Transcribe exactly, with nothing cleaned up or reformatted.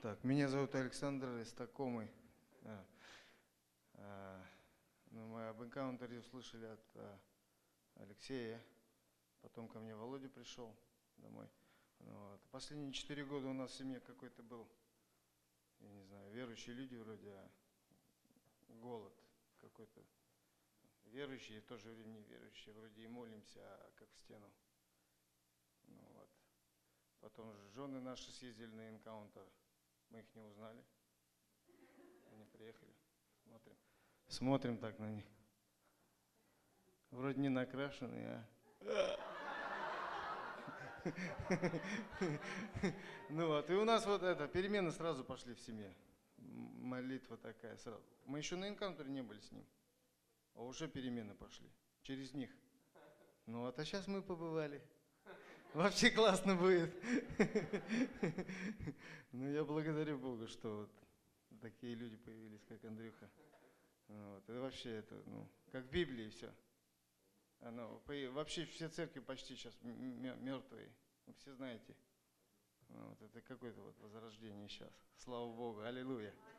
Так, меня зовут Александр из Токомы. А, а, ну, мы об энкаунтере услышали от а, Алексея. Потом ко мне Володя пришел домой. Ну, вот. Последние четыре года у нас в семье какой-то был, я не знаю, верующие люди вроде, а голод какой-то. Верующие и в то же время неверующие. Вроде и молимся, а как в стену. Ну, вот. Потом жены наши съездили на энкаунтер. Мы их не узнали. Они приехали. Смотрим. Смотрим так на них. Вроде не накрашенные, а. Ну вот, и у нас вот это, перемены сразу пошли в семье. Молитва такая сразу. Мы еще на энкаунтере не были с ним, а уже перемены пошли. Через них. Ну вот, а сейчас мы побывали. Вообще классно будет. Ну я благодарю Бога, что вот такие люди появились, как Андрюха. Вот. Это вообще, это, ну, как в Библии все. Оно, вообще все церкви почти сейчас мертвые. Вы все знаете. Вот, это какое-то вот возрождение сейчас. Слава Богу. Аллилуйя.